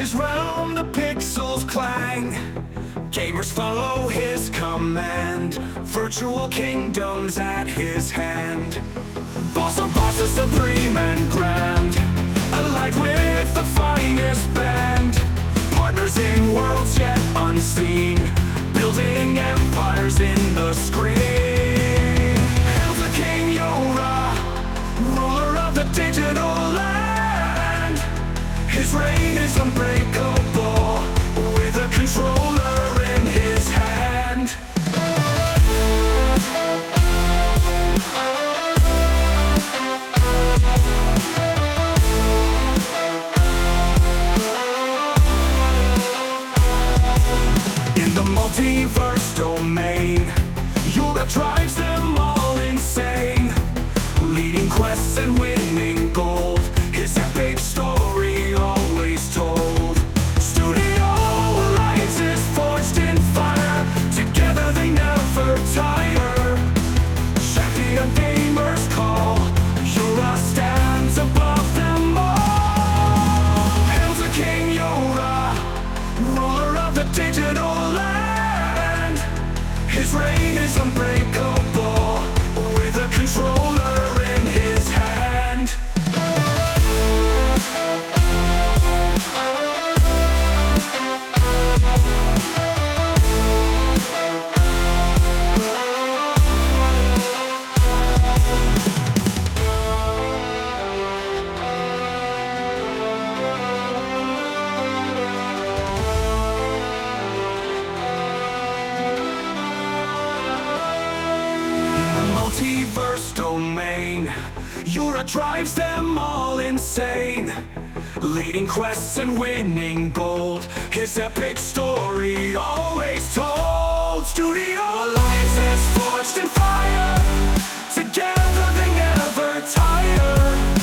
his realm the pixels clang. Gamers follow his command, virtual kingdoms at his hand. Boss of bosses, supreme and grand, allied with the finest band. Partners in worlds yet unseen, building empires in the screen. Hail the King Yora, ruler of the digital land. His reign is unbreakable, with a controller in his hand. In the multiverse domain, Yora drives them all insane, leading quests and winning gold. His epic story always told. Studio alliances forged in fire, together they never tire. Champion gamers call, Yora stands above them all. Hail the King Yora, ruler of the digital land. His reign is unbreakable, with a controller in his hand. Multiverse domain, Yora drives them all insane, leading quests and winning gold. His epic story always told. Studio alliances forged in fire, together they never tire.